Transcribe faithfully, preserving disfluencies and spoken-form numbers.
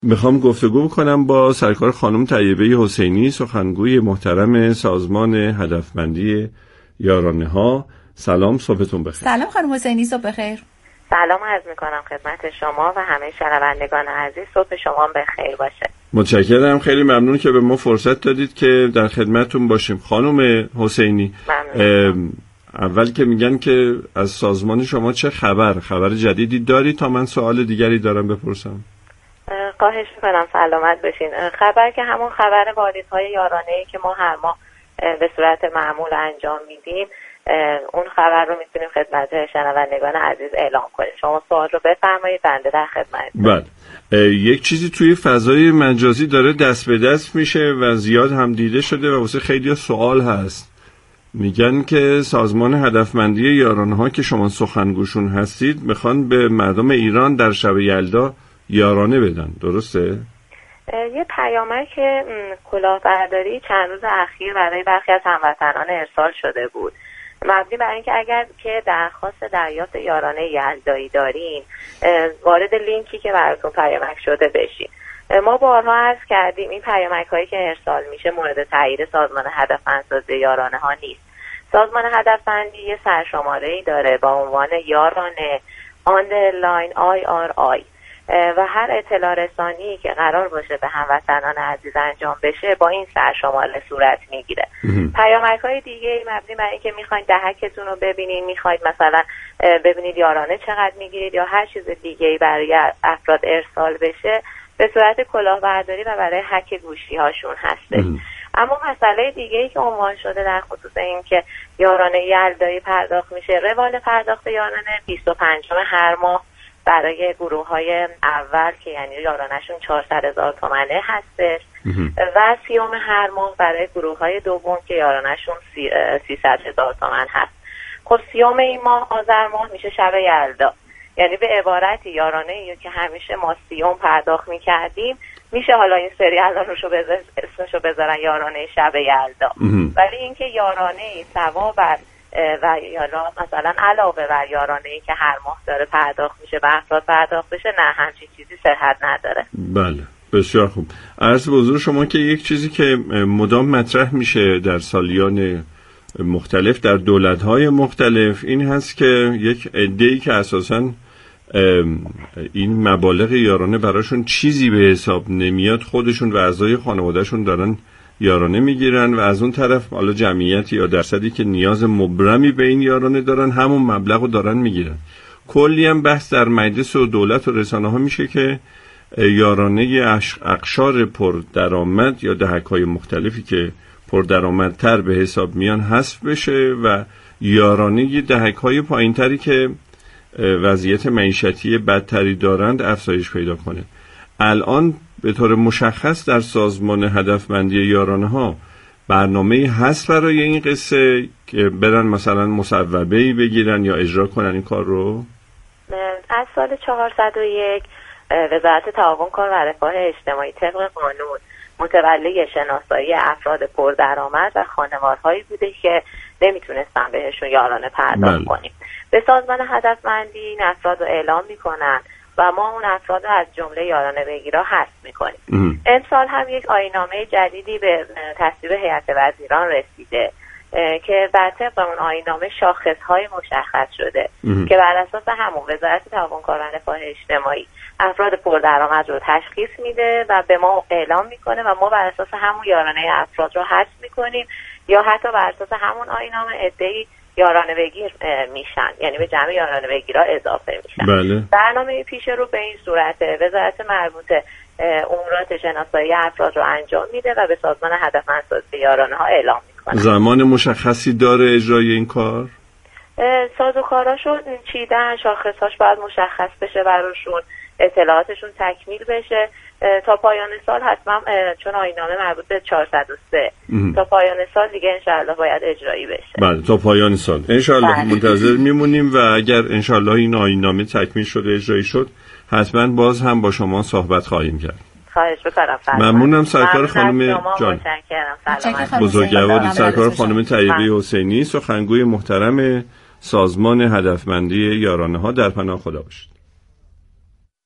میخوام گفتگو کنم با سرکار خانم طیبه حسینی، سخنگوی محترم سازمان هدفمندی یارانه ها. سلام، صبحتون بخیر. سلام خانم حسینی، صبح بخیر. سلام عرض میکنم خدمت شما و همه شنوندگان عزیز، صبح شما بخیر باشه. متشکرم، خیلی ممنون که به ما فرصت دادید که در خدمتتون باشیم. خانم حسینی، اول که میگن که از سازمان شما چه خبر خبر جدیدی داری تا من سوال دیگری دارم بپرسم؟ خواهش میکنم، سلامت بشین. خبر که همون خبر واریدهای یارانه‌ای که ما هر ماه به صورت معمول انجام میدیم، اون خبر رو میتونیم خدمت شنوندگان عزیز اعلام کنیم. شما سوال رو بفرمایید، بنده در خدمت. بله، یک چیزی توی فضای مجازی داره دست به دست میشه و زیاد هم دیده شده و واسه خیلی سوال هست. میگن که سازمان هدفمندی یارانه ها که شما سخنگوشون هستید میخوان به مردم ایران در شب یلدا یارانه بدن، درسته؟ یه پیامک کلاهبرداری چند روز اخیر برای برخی از هموطنان ارسال شده بود، مبنی بر اینکه اگر که درخواست دریافت یارانه یلدایی دارین وارد لینکی که براتون پیامک شده بشین. ما بارها عرض کردیم این پیامک هایی که ارسال میشه مورد تایید سازمان هدفمندسازی یارانه ها نیست. سازمان هدفمندی یه سرشماره‌ای داره با عنوان یارانه آندرلاین آی آر آی و هر اطلاع رسانی که قرار باشه به هموطنان عزیز انجام بشه با این سرشماره صورت میگیره. پیامک های دیگه مبنی بر اینکه میخواید دهکتون رو ببینید، میخواید مثلا ببینید یارانه چقدر میگیرید یا هر چیز دیگه‌ای برای افراد ارسال بشه، به صورت کلاهبرداری و برای هک گوشی هاشون هسته. اما مسئله دیگه‌ای که عنوان شده در خصوص این که یارانه یلدایی پرداخت میشه، روال پرداخت یارانه بیست و پنجم هر ماه برای گروه های اول که یعنی یارانهشون چهارصد هزار تومنه هستش و سیوم هر ماه برای گروه های دوم که یارانهشون سیصد هزار تومن هست. خب سیوم این ماه آذر ماه میشه شب یلدا، یعنی به عبارتی یارانه که همیشه ما سیوم پرداخت میکردیم میشه حالا این سری الانشو بذار اسمشو بذارن یارانه شب یلدا، ولی اینکه یارانه سوا بر و یا مثلا علاوه بر یارانه‌ای که هر ماه داره پرداخت میشه و افراد پرداخت بشه، نه، همچین چیزی صحت نداره. بله، بسیار خوب. عرض به حضور شما که یک چیزی که مدام مطرح میشه در سالیان مختلف در دولت‌های مختلف این هست که یک عده‌ای که اساساً این مبالغ یارانه براشون چیزی به حساب نمیاد، خودشون و اعضای خانوادهشون دارن یارانه میگیرن و از اون طرف حالا جمعیتی یا درصدی که نیاز مبرمی به این یارانه دارن همون مبلغ رو دارن میگیرن. کلی هم بحث در مجلس و دولت و رسانه ها میشه که یارانه اقشار پر درآمد یا دهک‌های مختلفی که پر درآمدتر به حساب میان حذف بشه و یارانه دهک‌های پایینتری که وضعیت معیشتی بدتری دارند افزایش پیدا کنه. الان به طور مشخص در سازمان هدفمندی یارانه ها برنامه هست برای این قصه که برن مثلا مصوبه‌ای بگیرن یا اجرا کنن این کار رو؟ از سال چهارصد و یک وزارت تعاون کار و رفاه اجتماعی طبق قانون متولی شناسایی افراد پردرآمد و خانوارهایی بوده که نمیتونستن بهشون یارانه پرداخت کنیم. به سازمان هدفمندی این افراد رو اعلام میکنن و ما اون افراد رو از جمله یارانه بگیرا حذف میکنیم. امسال هم یک آیین‌نامه جدیدی به تصویب هیئت وزیران رسیده که بر طبق اون آیین‌نامه شاخص‌های مشخص شده که بر اساس همون وزارت تعاون کار و رفاه اجتماعی افراد پردرآمد رو تشخیص میده و به ما اعلام میکنه و ما بر اساس همون یارانه افراد رو حذف میکنیم یا حتی بر اساس همون آیین‌نامه عده‌ای یارانه بگیر میشن، یعنی به جمع یارانه بگیرا اضافه میشن. بله. برنامه پیش رو به این صورت وزارت مربوطه امورات شناسایی افراد رو انجام میده و به سازمان هدفمندسازی یارانه ها اعلام میکنه. زمان مشخصی داره اجرای این کار؟ سازوکاراشو چیدن، شاخصهاش باید مشخص بشه براشون، اطلاعاتشون تکمیل بشه تا پایان سال حتما، چون آیین‌نامه مربوط به چهارصد و سه تا پایان سال دیگه انشالله باید اجرایی بشه. بله، تا پایان سال انشالله منتظر میمونیم و اگر انشالله این آیین‌نامه تکمیل شده اجرایی شد حتما باز هم با شما صحبت خواهیم کرد. خواهش می‌کنم. ممنونم سرکار خانم جان. بزرگواری سرکار خانم طیبه حسینی، سخنگوی محترم سازمان هدفمندی یارانه ها. در پناه خدا باشید.